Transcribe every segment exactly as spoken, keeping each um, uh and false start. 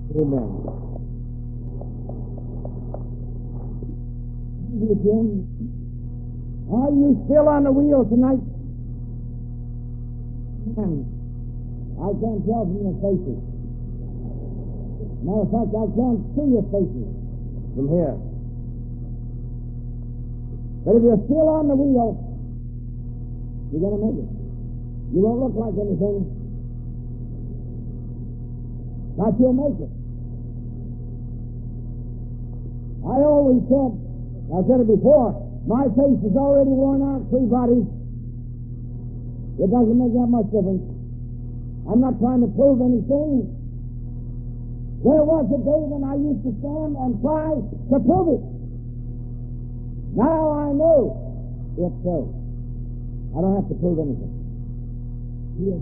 Amen. You, Jim. Are you still on the wheel tonight? I can't tell from your faces. Matter of fact, I can't see your faces from here. But if you're still on the wheel, you're going to make it. You won't look like anything, but you'll make it. I always said, I said it before, my face is already worn out, three bodies. It doesn't make that much difference. I'm not trying to prove anything. There was a day when I used to stand and try to prove it. Now I know it's so. I don't have to prove anything. Yes,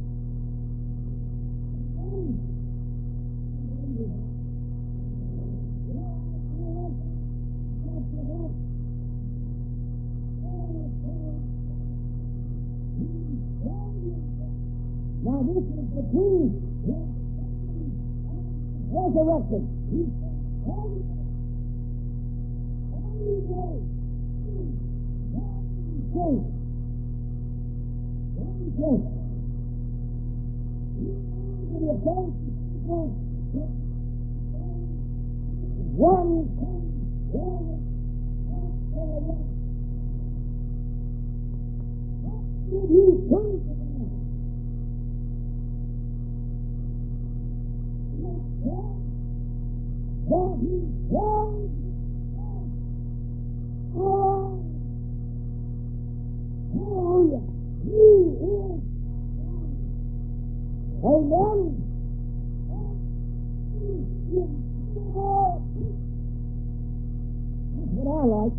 now this is the key. Resurrection. One did he turn? That he was oh, hallelujah. He is amen. That's what I like.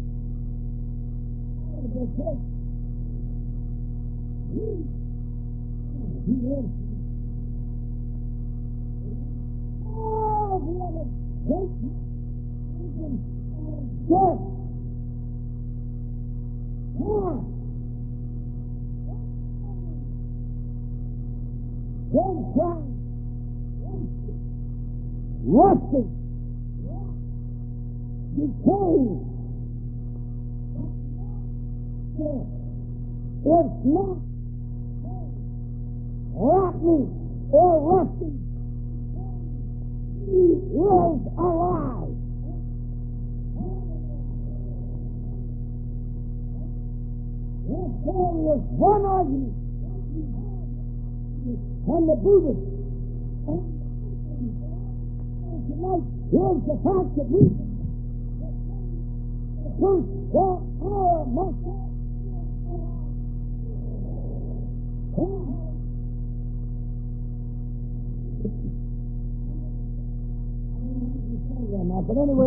He is. Oh, what a great death. Now, one cry, rusting, decaying. It's not rotten or rusting. He is alive. There is one argument when the Buddhists tonight, here's the fact that we the truth that our most but anyway,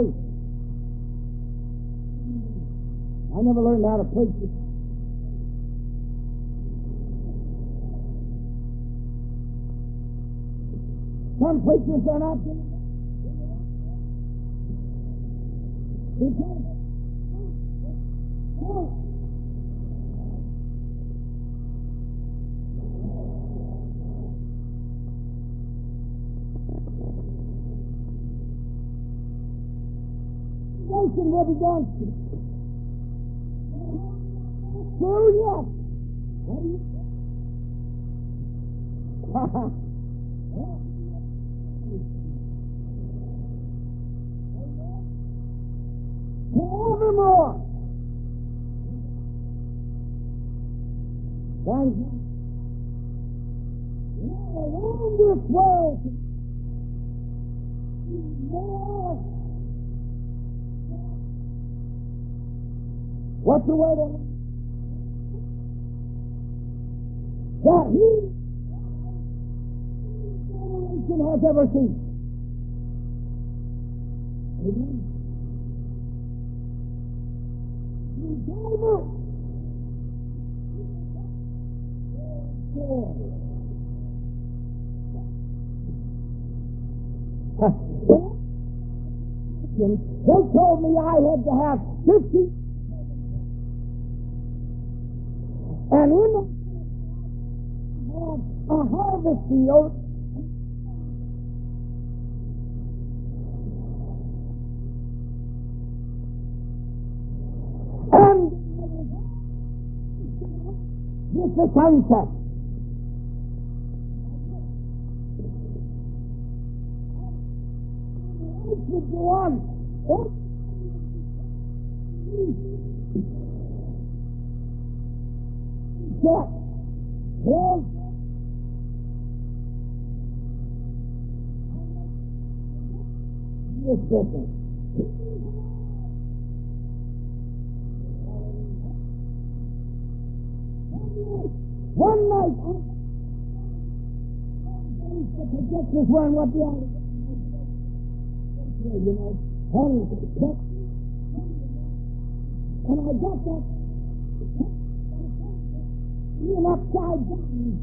I never learned how to preach it. Some preachers are not doing it. Because oh, nation will be done. True, yes. What do you say? Forevermore. Thank you. Around this world, more. What's the word of it? That he generation has ever seen. Amen. Revival. They told me I had to have fifty. And in the a harvest field, with the sunset. It would go on. It Yes. Yes. Yes, different. One night, the projectors weren't what the other, you know, and, and I got that even upside down.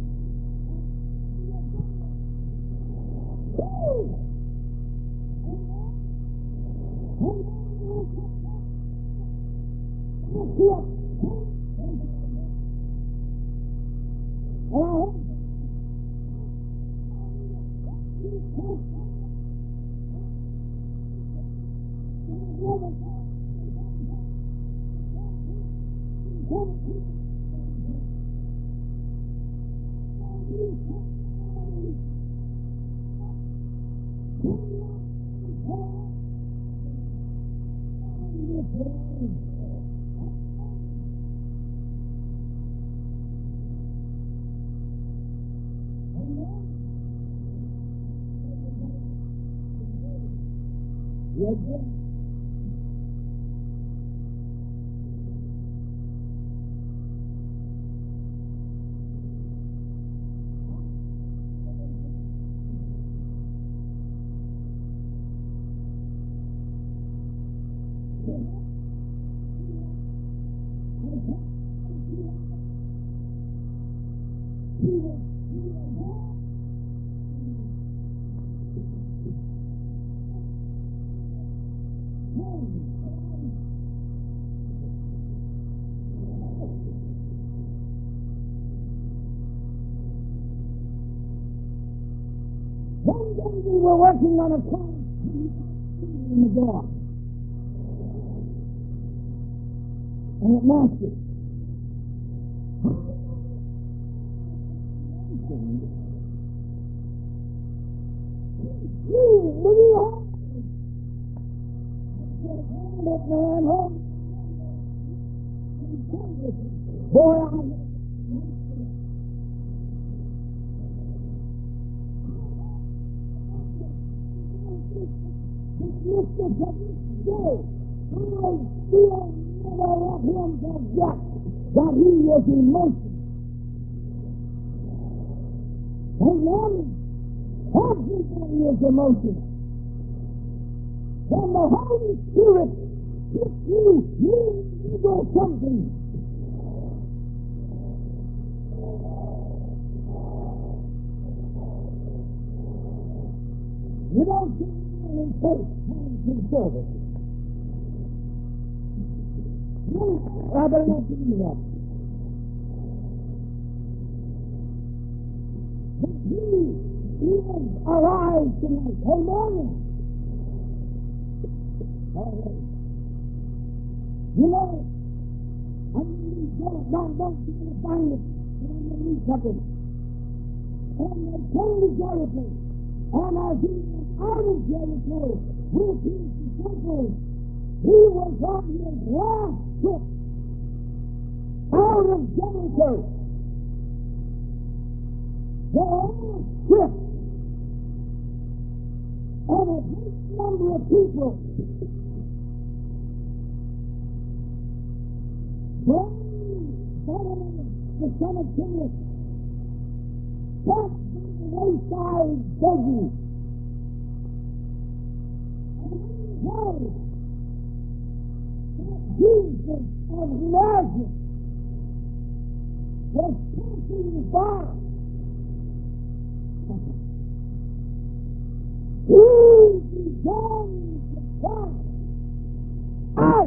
One day we were working on a car in the door, and it mastered. You, little home. That man home. Boy, I Mister Day, I still never let him forget that he was emotional. Amen. Everybody is emotional. When the Holy Spirit hits you, you know something. You don't get in faith and conserve it. No, I better not do that. But he is alive tonight. Amen. All right. You know, I'm going to go, don't, don't you going to find it, but I'm going to read something. And they came to Jericho, and as he was out of Jericho with his disciples, he was on his last trip out of Jericho. The last trip. And a great number of people Barnabas, the son of Timaeus, sat by the wayside begging. And he heard that Jesus of Nazareth was passing by. He began to cry out.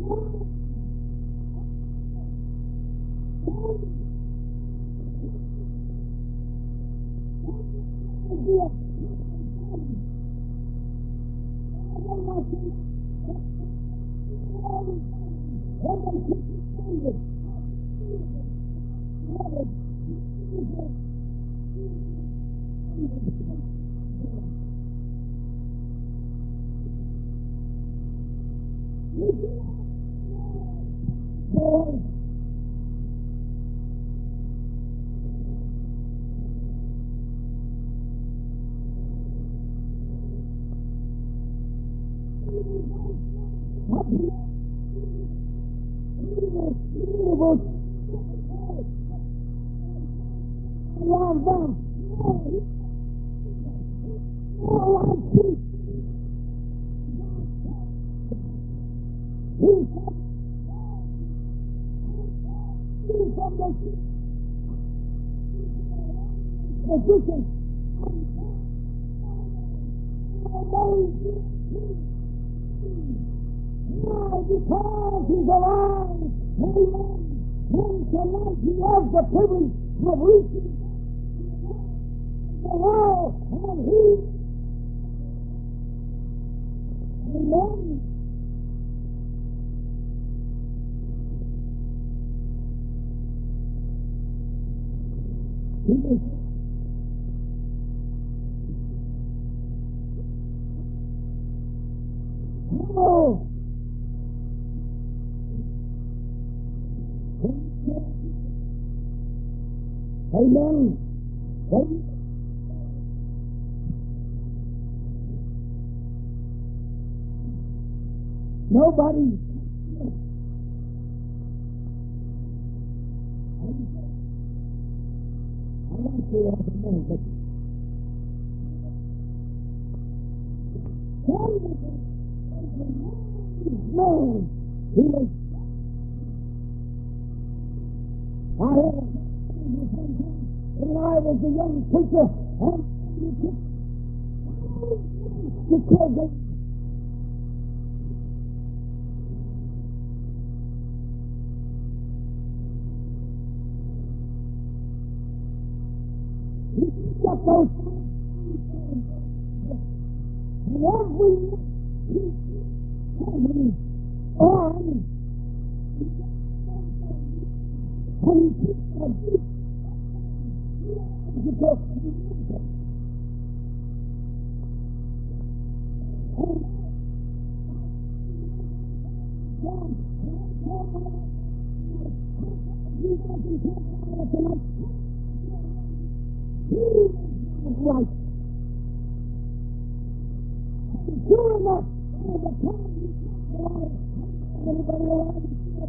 Because he's alive, amen. And tonight he has the privilege of reaching the world, and he, amen. He is oh. Amen. Amen. Nobody. I want to have a minute, but no, he was. I had a when I was a young preacher, and because they got those and every on and he because right. Sure enough, by the time you talk about anybody around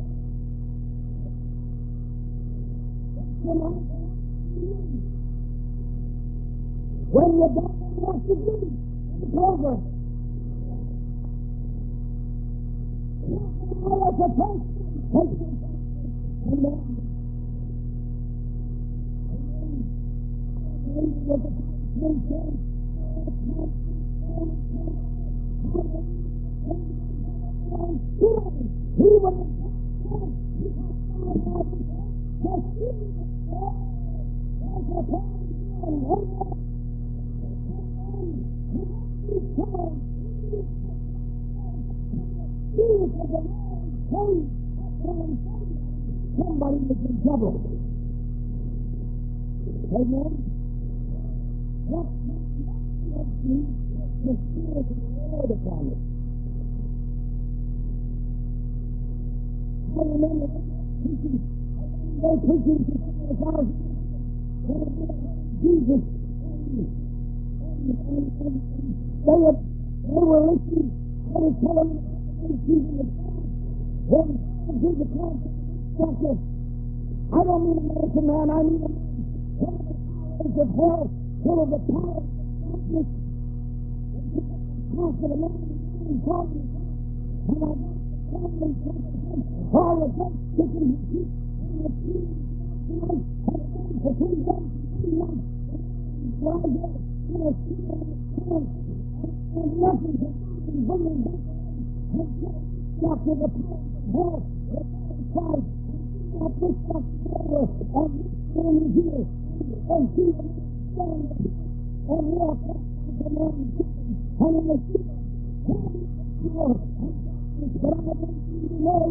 when you don't know what to do, it's over. All of the place, and then, with the nation, he was somebody is in trouble. Amen. What the Spirit of the Lord upon it. I remember preaching, they preaching to a thousand Jesus, and, and, and, and they, had, they were listening. I was telling them Jesus the cross. When Jesus the cross, doctor, I don't mean a medicine man, I mean a man full of the powers of hell, full of the power of darkness, half of the man and talking, and I got family all the dead chicken and sheep and the tree tonight had been for three days three months where I get in a street and a town and nothing to bring them back and so stuck in the power of hell, the power of Christ, not this stuff over, and in here, and see them stand and walk up to the man and in the field, and in the power, and but I want you to know,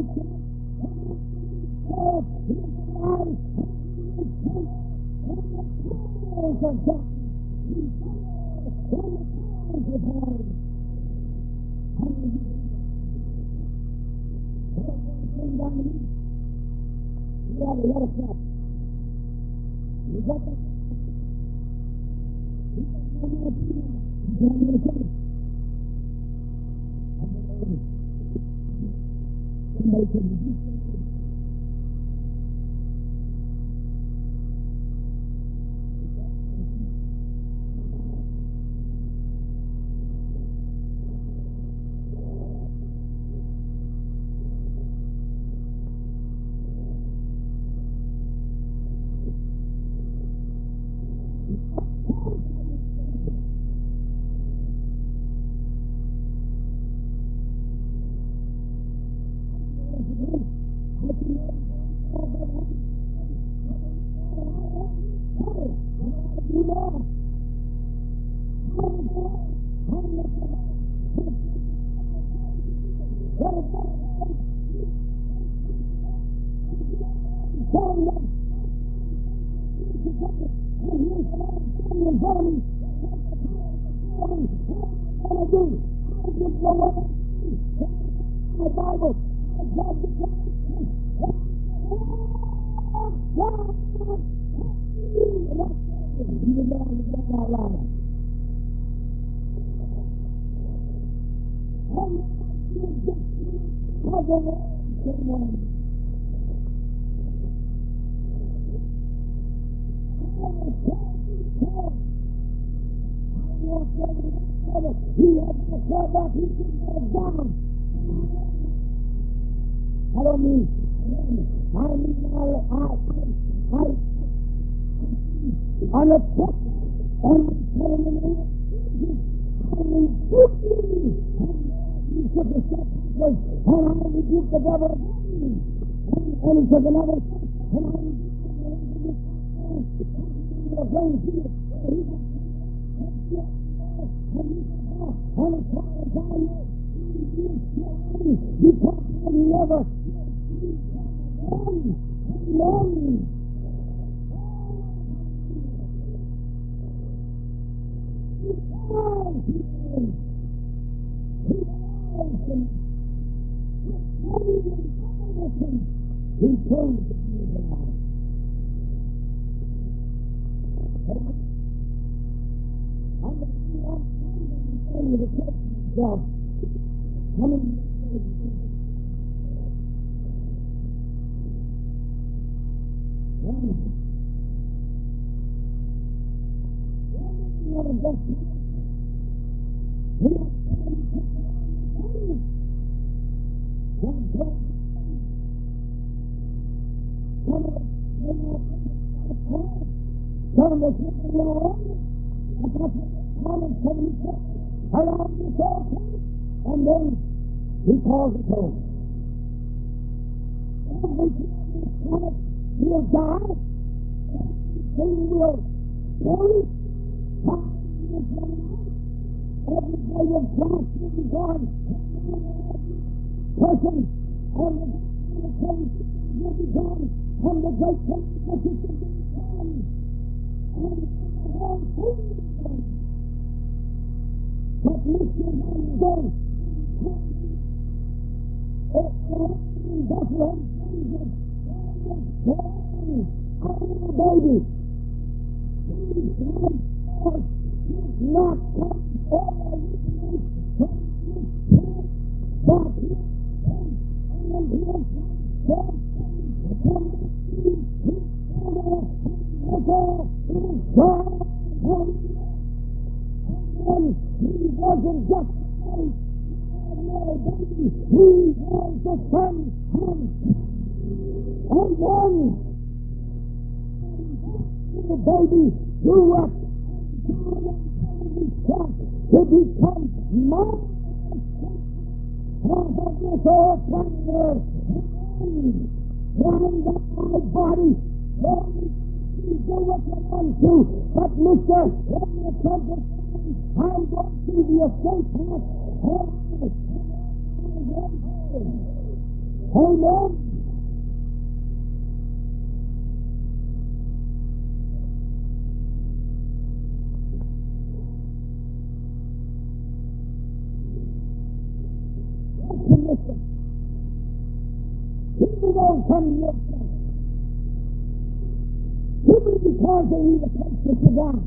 God, He is alive, and He is dead, and the powers of God, He's there, and the powers of God. Hallelujah. Came down to me. You had a lot of stuff. You got that? You got no more people. You got no more people. Somebody said, "Did you say that?" I don't mean, I mean, I, I, I, I'm a prophet, and I'm telling you, I rebuke you, and he took a step backward, and I rebuke the devil, and, and he took another step, and I rebuke the devil, and he took another step, and he got and he got and as far as I know, because I never Amen. Amen. He loves you. He loves him. He told you that. I'm going to be on Sunday to take myself. Coming and then he calls it home. Everything on this planet will die. Everything will perish. Time will run out. Every day will pass will be gone. Person and the great will be gone. And the great consequences will be gone. And the whole thing will be gone. But listen one day. It's in Bethlehem, Jesus, a little baby. He's not forth, he's not come all but he came and he has forth from the sea, his father, and God, and he wasn't just a baby. He was the Son, and, and then the baby grew up and to become more half of this old planet Earth, blind up my body, go what you want to, but mister, when you come to I'm going to the escape hatch. Amen. People don't come to your place. Simply because they need a place to sit down.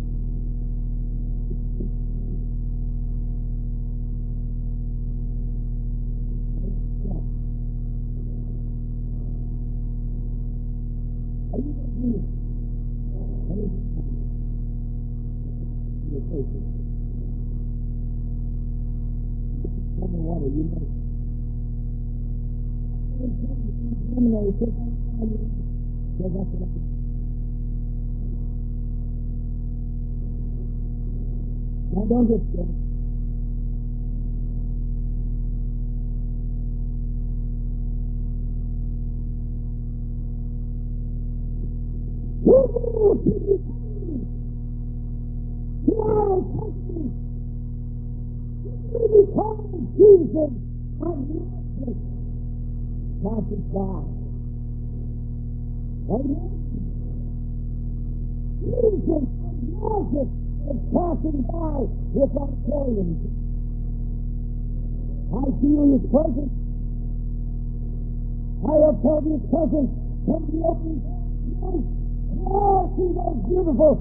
Now don't get scared. Jesus of Nazareth, passing by. Amen. Jesus of Nazareth is passing by with our praying. I feel His presence. I have felt His presence from the open night. Oh, see those beautiful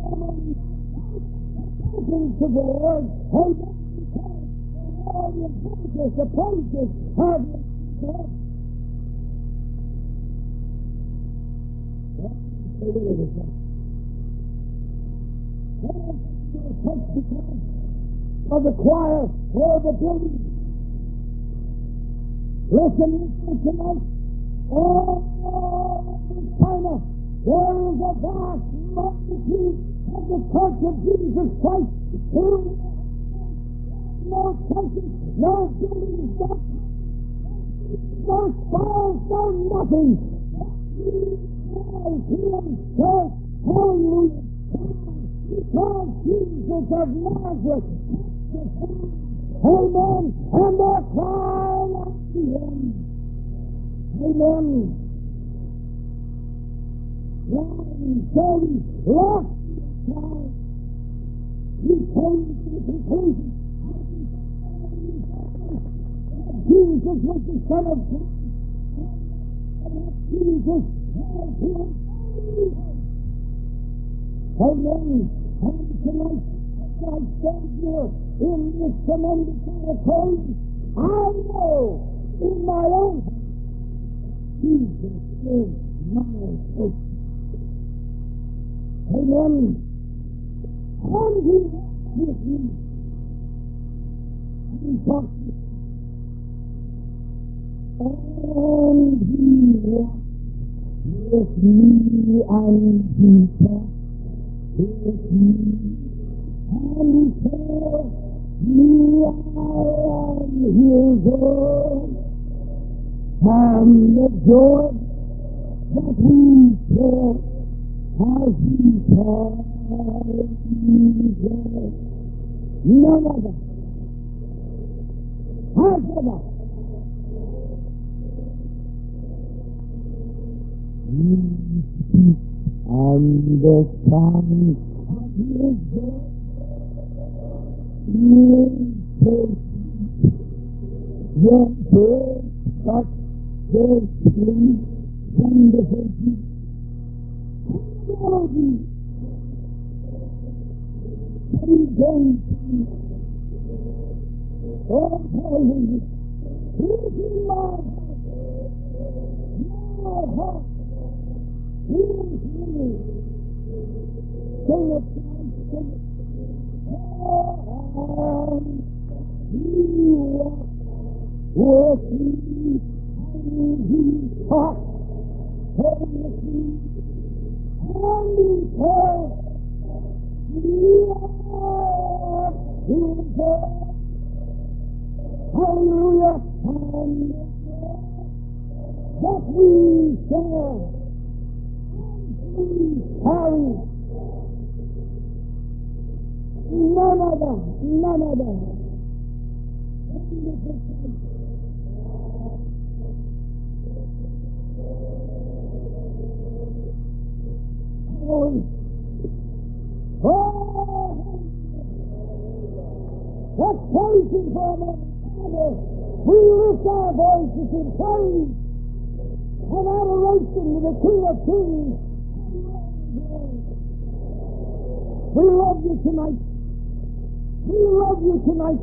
things to the Lord. Amen. All the praises, the praises of the Lord. Of the choir or the building. Listen tonight. Oh, China, there is a vast multitude of the Church of Jesus Christ who no churches, no buildings, no, no spires, no nothing. Himself, hallelujah, because Jesus of Nazareth, amen, and they're crying out to Him, amen. One day, lost child, He came to the conclusion Jesus was the Son of God, and Jesus was Him. Amen. And tonight, as I stand here in this tremendous auditorium, I know in my own heart, Jesus is my hope. Amen. And He walks with me. He talks with me. And He walks with me, and He talks with me, and He tells me I am His own, and the joy that He shares as He tells me, none other has ever and the sound of His voice is patient. Your birds such their sweet, wonderful peace. Melody. He gave peace. Oh, hallelujah. He's in my heart. My heart. He is me. Sing it, sing it. And He walks with me, and He talks with me, and He tells me I am His own, Hallelujah. And that we shall carry none other, none other. Oh, let's praise Him for a moment. Father, we lift our voices in praise and adoration to the King of Kings. We love you tonight. We love you tonight.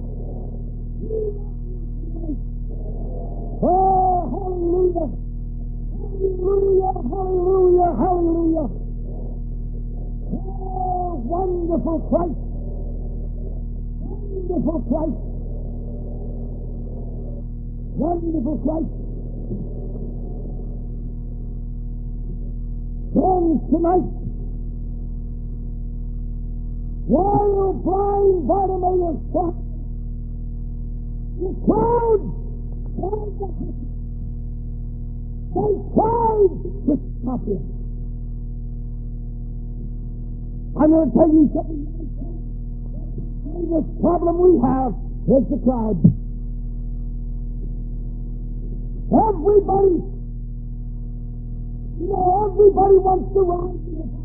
Oh, hallelujah. Hallelujah, hallelujah, hallelujah. Oh, wonderful Christ. Wonderful Christ. Wonderful Christ. Friends, tonight, while blind Bartimaeus saw the crowd, they cried to stop him. I'm going to tell you something. The problem we have is the crowd. Everybody, you know, everybody wants to rise to the top.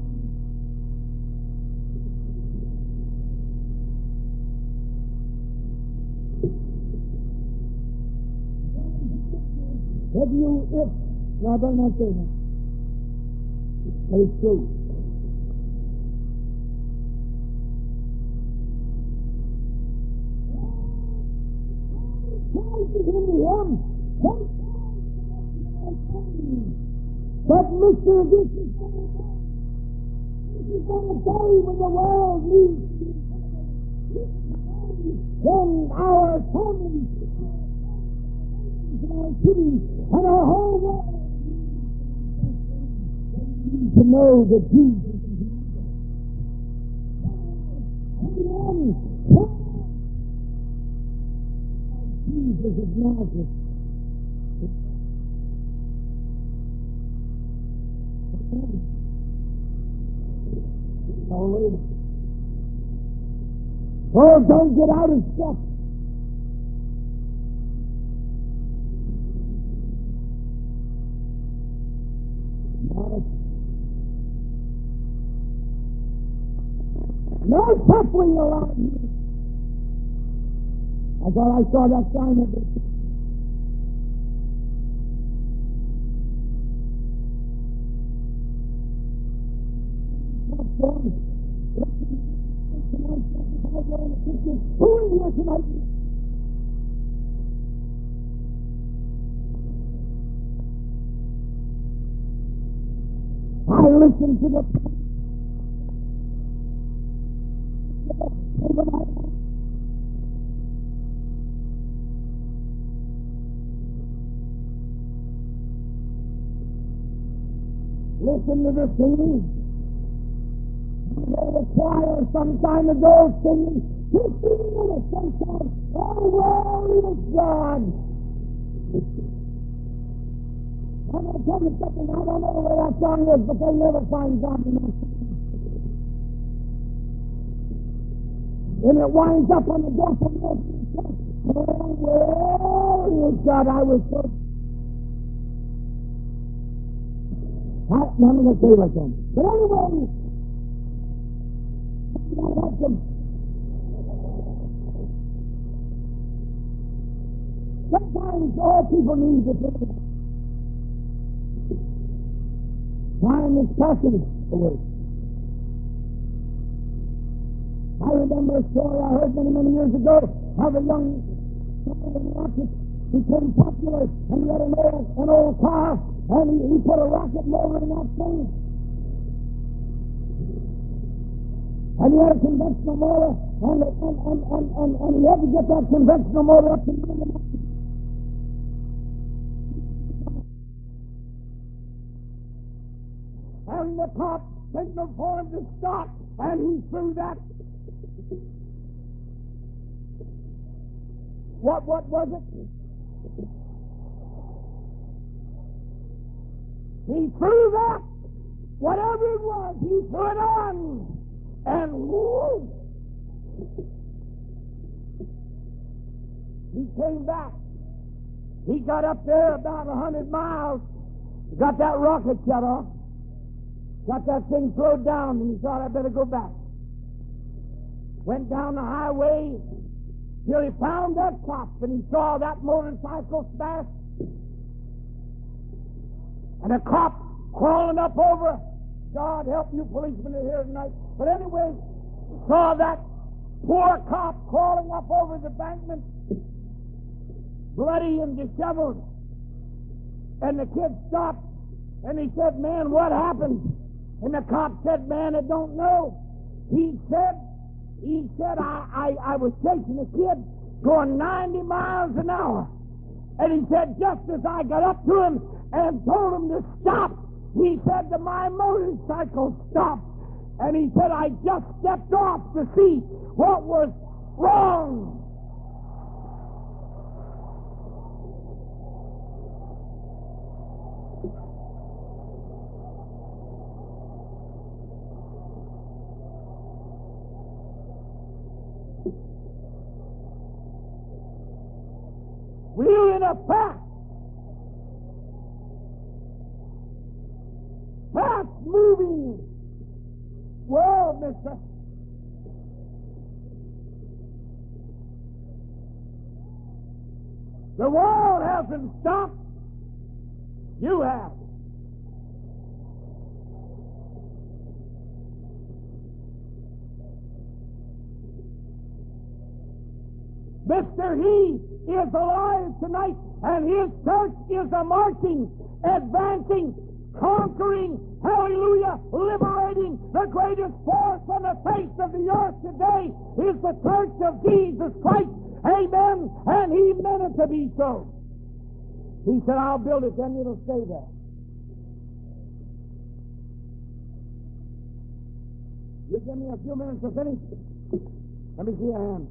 If you, if, no, I better not say that. But it's true. But Mister This is going to day when the world needs then our families, our cities, and our whole world need to know that Jesus is Amen. Jesus of Nazareth. Hallelujah. Oh, don't get out of step. No suffering around here. I thought I saw that sign of it. Who is here tonight? I listen to the listen to the singing. The choir some time ago singing fifteen minutes sometimes. Oh, glorious God! I'm going to tell you something. I don't know where that song is, but they'll never find God in that song. And it winds up on the death of the church. Oh, glorious God! I was so. I, I'm going to say like that. But anyway, sometimes all people need to think time is passing away. I remember a story I heard many, many years ago how the young rocket became popular and he had an old, an old car and he, he put a rocket motor in that thing. And he had a conventional motor, and, and, and, and, and, and he had to get that conventional motor up to the mountain. And the cop signaled for him to stop, and he threw that what, what was it? He threw that, whatever it was, he threw it on, and whoo! He came back. He got up there about a hundred miles, got that rocket shut off, got that thing slowed down, and he thought, I better go back. Went down the highway till he found that cop, and he saw that motorcycle smash, and a cop crawling up over. God help you policemen are here tonight. But anyway, saw that poor cop crawling up over the embankment, bloody and disheveled. And the kid stopped, and he said, man, what happened? And the cop said, man, I don't know. He said, he said, I, I, I was chasing a kid going ninety miles an hour. And he said, just as I got up to him and told him to stop, he said that my motorcycle stopped. And he said, I just stepped off to see what was wrong. We're in a fast, fast-moving world, mister. The world hasn't stopped. You have. Mister He is alive tonight, and His church is a marching, advancing, conquering, hallelujah, liberating. The greatest force on the face of the earth today is the church of Jesus Christ. Amen. And He meant it to be so. He said, I'll build it, then it'll stay there. You give me a few minutes to finish. Let me see your hand.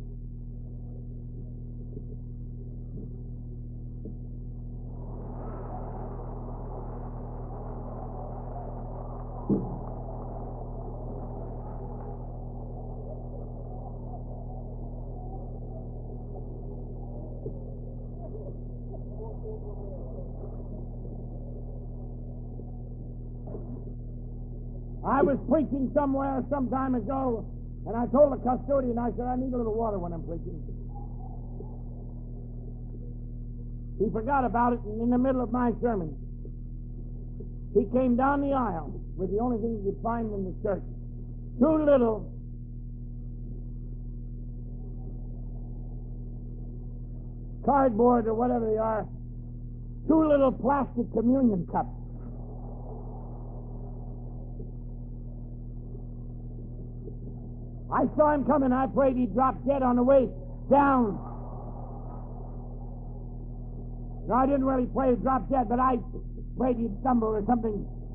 I was preaching somewhere some time ago, and I told the custodian, I said, I need a little water when I'm preaching. He forgot about it in the middle of my sermon. He came down the aisle with the only thing you could find in the church. Two little cardboard or whatever they are, two little plastic communion cups. I saw him coming. I prayed he'd drop dead on the way down. No, I didn't really pray he'd drop dead, but I prayed he'd stumble or something.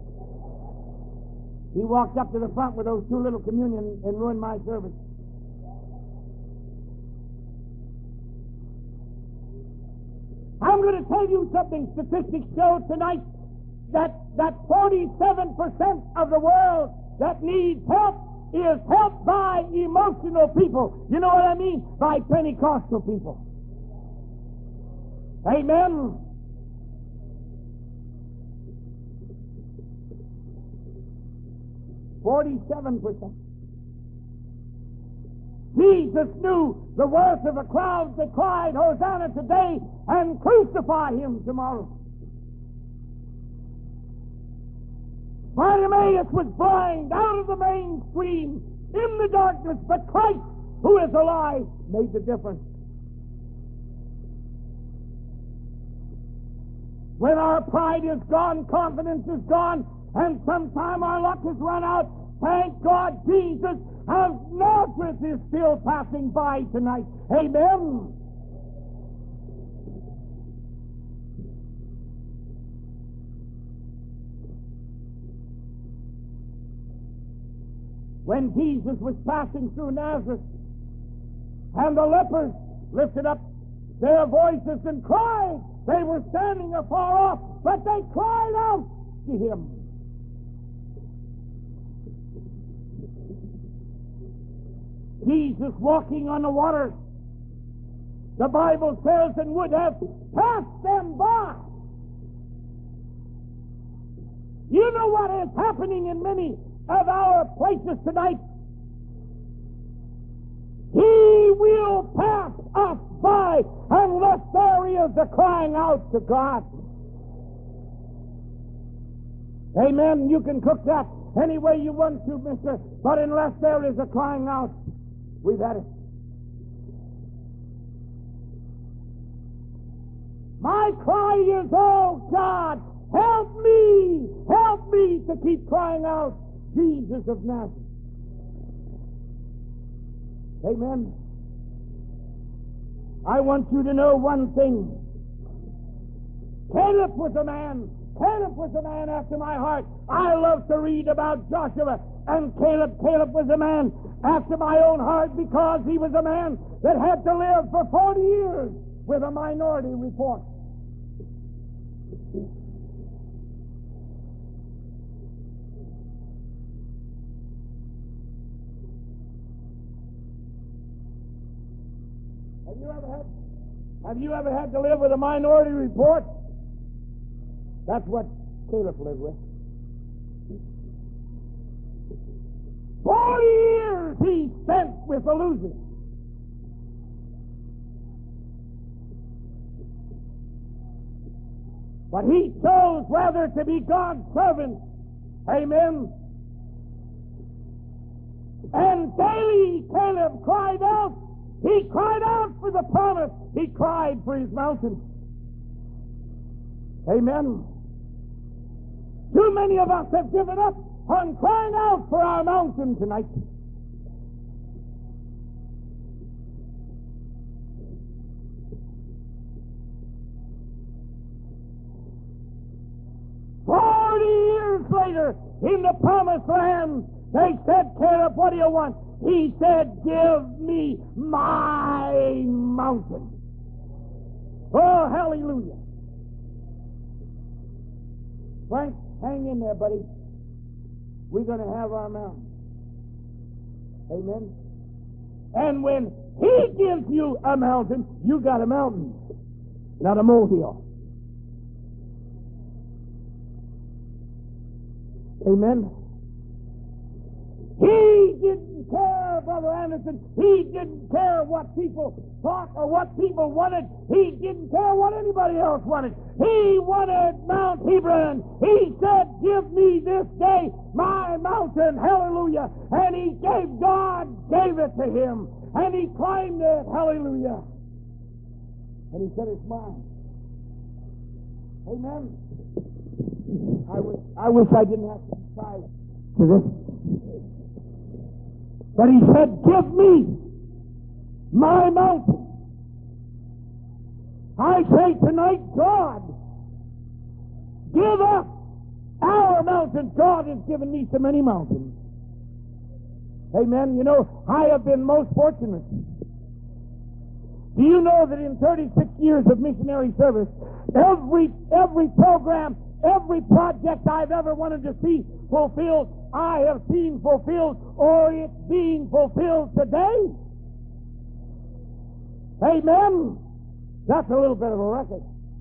He walked up to the front with those two little communion and ruined my service. I'm going to tell you something. Statistics show tonight that that forty-seven percent of the world that needs help is helped by emotional people. You know what I mean? By Pentecostal people. Amen. Forty-seven percent. Jesus knew the worth of a crowd that cried, Hosanna today and crucify Him tomorrow. Bartimaeus was blind, out of the mainstream, in the darkness, but Christ, who is alive, made the difference. When our pride is gone, confidence is gone, and sometime our luck has run out, thank God Jesus of Nazareth is still passing by tonight. Amen. When Jesus was passing through Nazareth, and the lepers lifted up their voices and cried. They were standing afar off, but they cried out to him. Jesus walking on the water, the Bible says, and would have passed them by. You know what is happening in many of our places tonight? He will pass us by unless there is a crying out to God. Amen. You can cook that any way you want to, mister, but unless there is a crying out, we've had it. My cry is, oh God, help me, help me to keep crying out, Jesus of Nazareth. Amen. I want you to know one thing. Caleb was a man. Caleb was a man after my heart. I love to read about Joshua and Caleb. Caleb was a man after my own heart because he was a man that had to live for forty years with a minority report. Have you ever had, have you ever had to live with a minority report? That's what Caleb lived with. Forty years he spent with the losers. But he chose rather to be God's servant. Amen. And daily Caleb cried out. He cried out for the promise. He cried for his mountain. Amen. Too many of us have given up on crying out for our mountain tonight. Forty years later, in the promised land, they said, Caleb, what do you want? He said, give me my mountain. Oh, hallelujah. Frank, hang in there, buddy. We're going to have our mountain. Amen. And when he gives you a mountain, you got a mountain, not a molehill. Amen. He didn't care, Brother Anderson. He didn't care what people thought or what people wanted. He didn't care what anybody else wanted. He wanted Mount Hebron. He said, give me this day my mountain. Hallelujah. And he gave, God gave it to him. And he claimed it. Hallelujah. And he said, it's mine. Amen. I wish I, wish I didn't have to decide to this. But he said, give me my mountain. I say tonight, God, give us our mountain. God has given me so many mountains. Amen. You know, I have been most fortunate. Do you know that in thirty-six years of missionary service, every every program, every project I've ever wanted to see fulfilled, I have seen fulfilled, or it's being fulfilled today? Amen. That's a little bit of a record.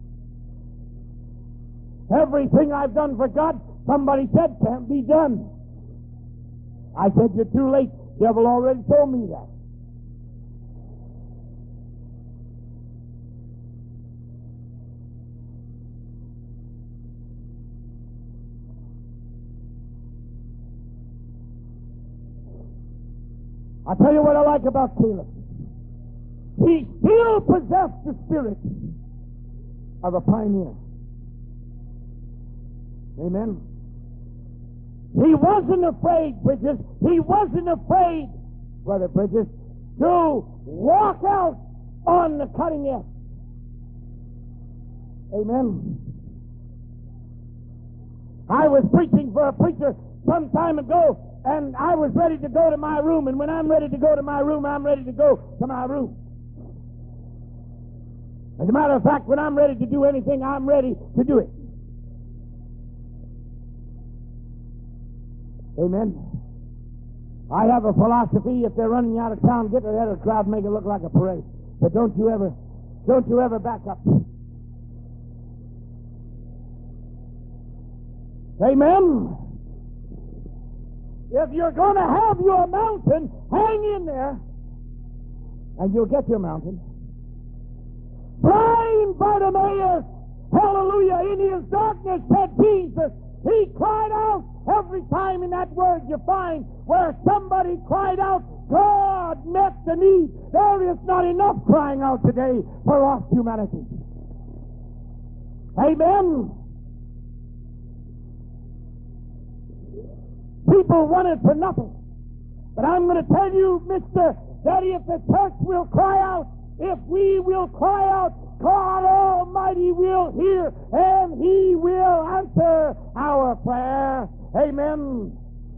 Everything I've done for God, somebody said can't be done. I said, you're too late. The devil already told me that. I'll tell you what I like about Caleb. He still possessed the spirit of a pioneer. Amen. He wasn't afraid, Bridges. He wasn't afraid, Brother Bridges, to walk out on the cutting edge. Amen. I was preaching for a preacher some time ago, and I was ready to go to my room, and when I'm ready to go to my room, I'm ready to go to my room. As a matter of fact, when I'm ready to do anything, I'm ready to do it. Amen. I have a philosophy: if they're running you out of town, get to the head of the crowd and make it look like a parade. But don't you ever, don't you ever back up. Amen. If you're going to have your mountain, hang in there, and you'll get your mountain. Blind Bartimaeus, hallelujah, in his darkness said Jesus. He cried out. Every time in that word you find where somebody cried out, God met the need. There is not enough crying out today for lost humanity. Amen. People want it for nothing. But I'm going to tell you, mister, that if the church will cry out, if we will cry out, God Almighty will hear and He will answer our prayer. Amen.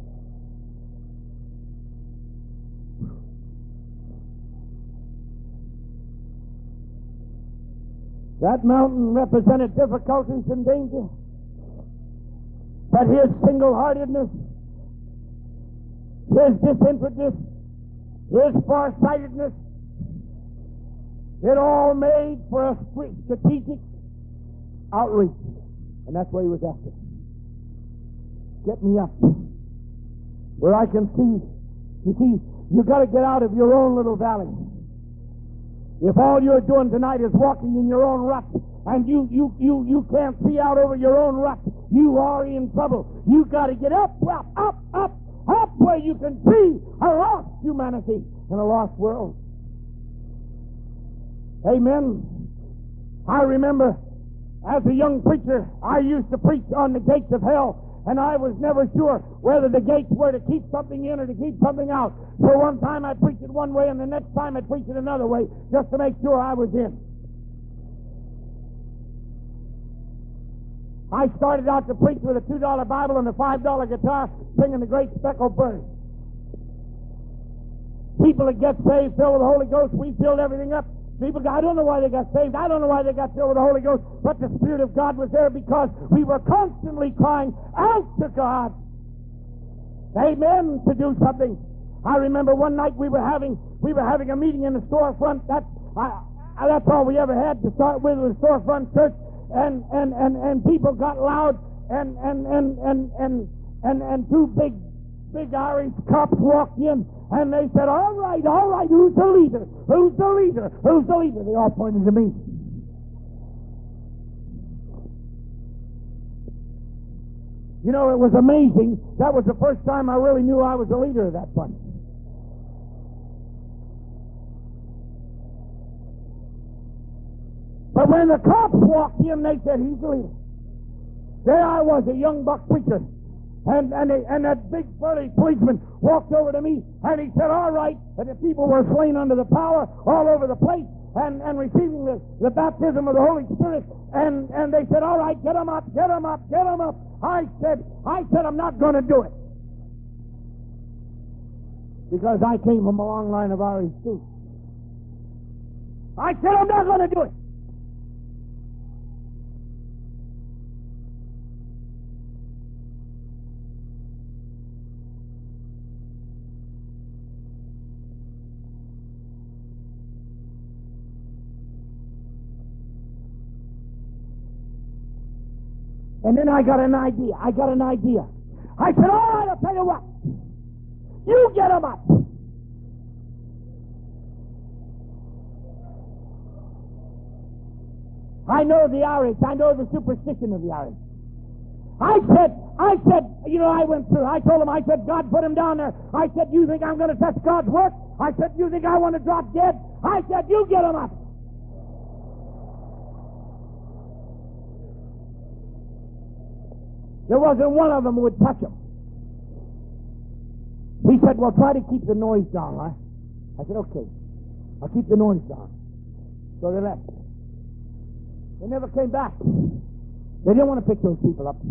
That mountain represented difficulties and danger. But his single-heartedness, his disinterestedness, his farsightedness, it all made for a strategic outreach. And that's what he was after. Get me up where I can see. You see, you've got to get out of your own little valley. If all you're doing tonight is walking in your own rut, and you you you you can't see out over your own rut, you are in trouble. You've got to get up, up, up, up, up where you can see a lost humanity in a lost world. Amen. I remember as a young preacher, I used to preach on the gates of hell. And I was never sure whether the gates were to keep something in or to keep something out. So one time I preached it one way, and the next time I preached it another way, just to make sure I was in. I started out to preach with a two dollar Bible and a five dollar guitar, singing the Great Speckled Bird. People that get saved, filled with the Holy Ghost, we filled everything up. People, I don't know why they got saved. I don't know why they got filled with the Holy Ghost, but the Spirit of God was there because we were constantly crying out to God. Amen. To do something. I remember one night we were having we were having a meeting in the storefront. That I, I, that's all we ever had to start with was storefront church, and and and and people got loud, and and and and and and, and two big big Irish cops walked in. And they said, all right, all right, who's the leader? Who's the leader? Who's the leader? They all pointed to me. You know, it was amazing. That was the first time I really knew I was the leader of that bunch. But when the cops walked in, they said, he's the leader. There I was, a young buck preacher. And and, they, and that big burly policeman walked over to me, and he said, all right, and the people were slain under the power all over the place and, and receiving the, the baptism of the Holy Spirit. And, and they said, all right, get them up, get them up, get them up. I said, I said, I'm not going to do it. Because I came from a long line of Irish too. I said, I'm not going to do it. And then I got an idea. I got an idea. I said, all right, I'll tell you what. You get them up. I know the Irish. I know the superstition of the Irish. I said, I said, you know, I went through. I told them, I said, God put him down there. I said, you think I'm going to touch God's work? I said, you think I want to drop dead? I said, you get them up. There wasn't one of them who would touch him. He said, well, try to keep the noise down, right? I said, okay. I'll keep the noise down. So they left. They never came back. They didn't want to pick those people up.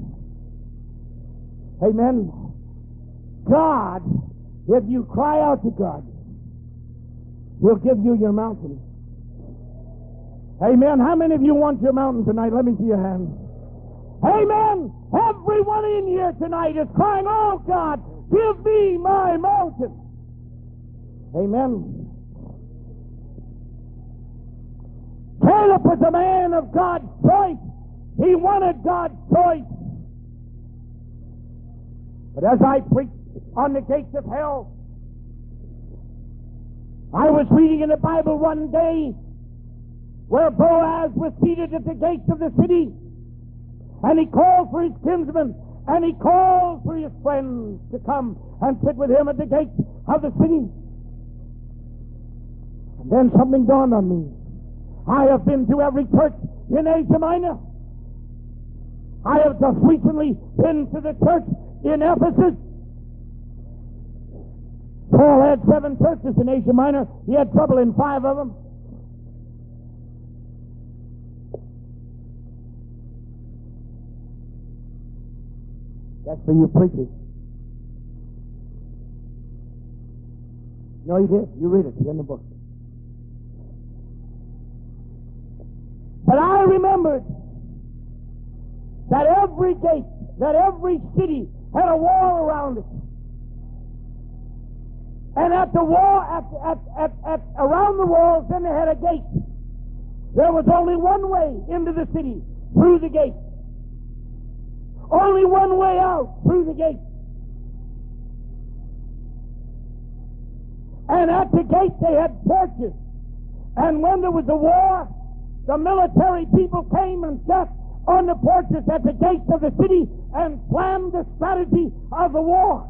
Amen. God, if you cry out to God, He'll give you your mountain. Amen. How many of you want your mountain tonight? Let me see your hands. Amen. Everyone in here tonight is crying, oh God, give me my mountain. Amen. Caleb was a man of God's choice. He wanted God's choice. But as I preached on the gates of hell, I was reading in the Bible one day where Boaz was seated at the gates of the city, and he called for his kinsmen, and he called for his friends to come and sit with him at the gates of the city. And then something dawned on me. I have been to every church in Asia Minor. I have just recently been to the church in Ephesus. Paul had seven churches in Asia Minor. He had trouble in five of them. That's for you preachers. No, you did. You read it. It's in the book. But I remembered that every gate, that every city had a wall around it. And at the wall, at, at, at, at around the walls, then they had a gate. There was only one way into the city, through the gate. Only one way out, through the gate. And at the gate they had porches. And when there was a war, the military people came and sat on the porches at the gates of the city and planned the strategy of the war.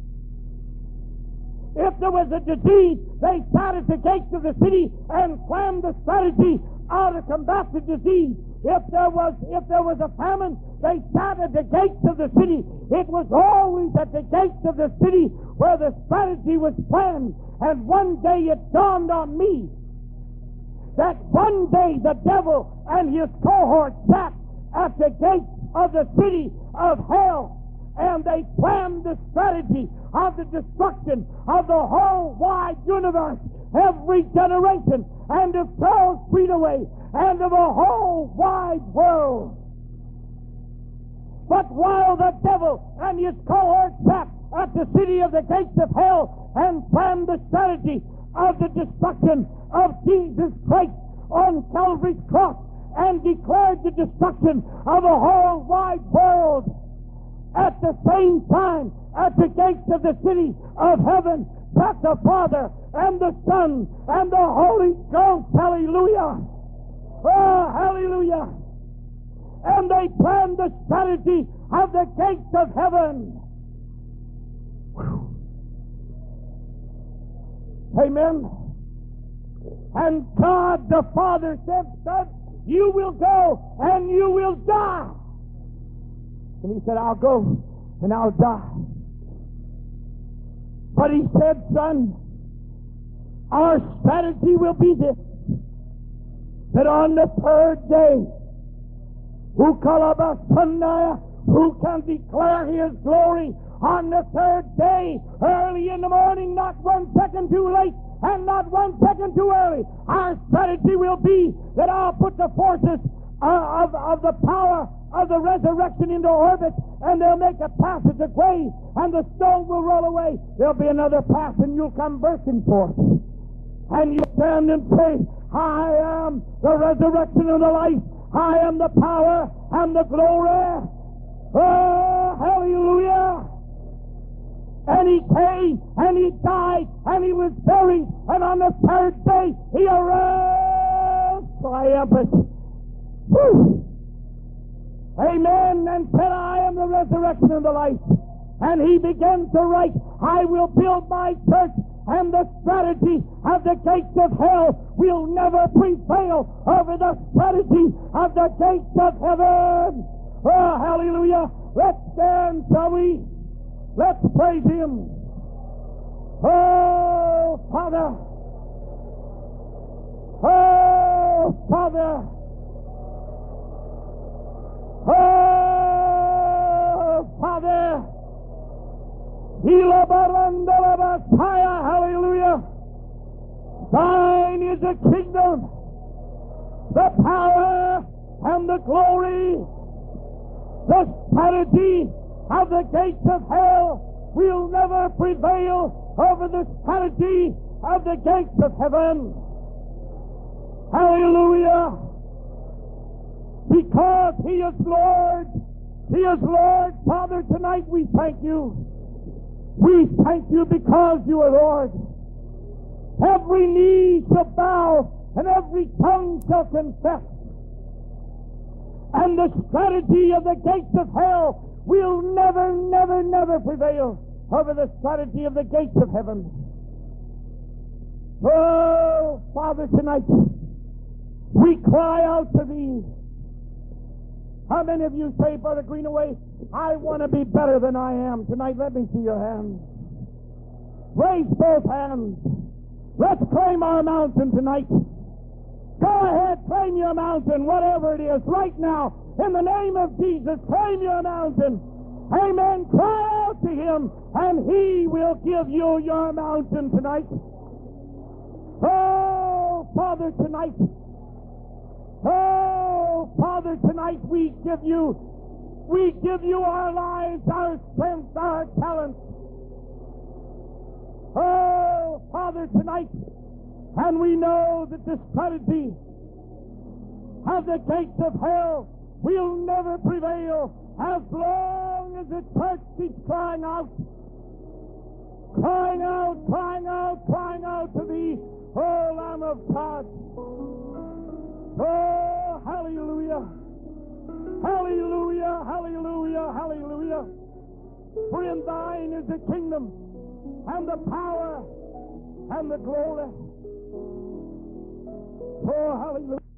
If there was a disease, they sat at the gates of the city and planned the strategy how to combat the disease. If there was if there was a famine, they sat at the gates of the city. It was always at the gates of the city where the strategy was planned. And one day it dawned on me that one day the devil and his cohort sat at the gates of the city of hell, and they planned the strategy of the destruction of the whole wide universe, every generation, and of Charles Street away, and of a whole wide world. But while the devil and his cohort sat at the city of the gates of hell and planned the strategy of the destruction of Jesus Christ on Calvary's cross and declared the destruction of a whole wide world, at the same time, at the gates of the city of heaven, sat the Father and the Son and the Holy Ghost. Hallelujah! Oh, hallelujah! And they planned the strategy of the gates of heaven. Whew. Amen. And God the Father said, Son, you will go and you will die. And he said, I'll go and I'll die. But he said, Son, our strategy will be this, that on the third day, who kalabasandaya, who can declare his glory on the third day, early in the morning, not one second too late, and not one second too early. Our strategy will be that I'll put the forces uh, of, of the power of the resurrection into orbit, and they'll make a passage of way, and the stone will roll away. There'll be another pass, and you'll come bursting forth. And you stand and say, I am the resurrection and the life. I am the power and the glory. Oh, hallelujah. And he came, and he died, and he was buried, and on the third day, he arose triumphant. Whew. Amen. And said, I am the resurrection and the life. And he began to write, I will build my church, and the strategy of the gates of hell will never prevail over the strategy of the gates of heaven. Oh, hallelujah. Let's stand, shall we? Let's praise him. Oh, Father. Oh, Father. Oh, Father. Hallelujah. Thine is the kingdom the power and the glory, the strategy of the gates of hell will never prevail over the strategy of the gates of heaven. Hallelujah! Because He is Lord, He is Lord. Father, tonight we thank You. We thank You because You are Lord. Every knee shall bow and every tongue shall confess. And the strategy of the gates of hell will never, never, never prevail over the strategy of the gates of heaven. Oh, Father, tonight we cry out to Thee. How many of you say, Brother Greenaway, I want to be better than I am? Tonight, let me see your hands. Raise both hands. Let's claim our mountain tonight. Go ahead, claim your mountain, whatever it is, right now. In the name of Jesus, claim your mountain. Amen. Cry out to Him, and He will give you your mountain tonight. Oh, Father, tonight. Oh, Father, tonight we give You, we give You our lives, our strength, our talents. Oh, Father, tonight. And we know that the strategy of the gates of hell will never prevail as long as the church keeps crying out, crying out, crying out, crying out to Thee, O Lamb of God. Oh, hallelujah, hallelujah, hallelujah, hallelujah. For in Thine is the kingdom and the power and the glory. Oh, hallelujah.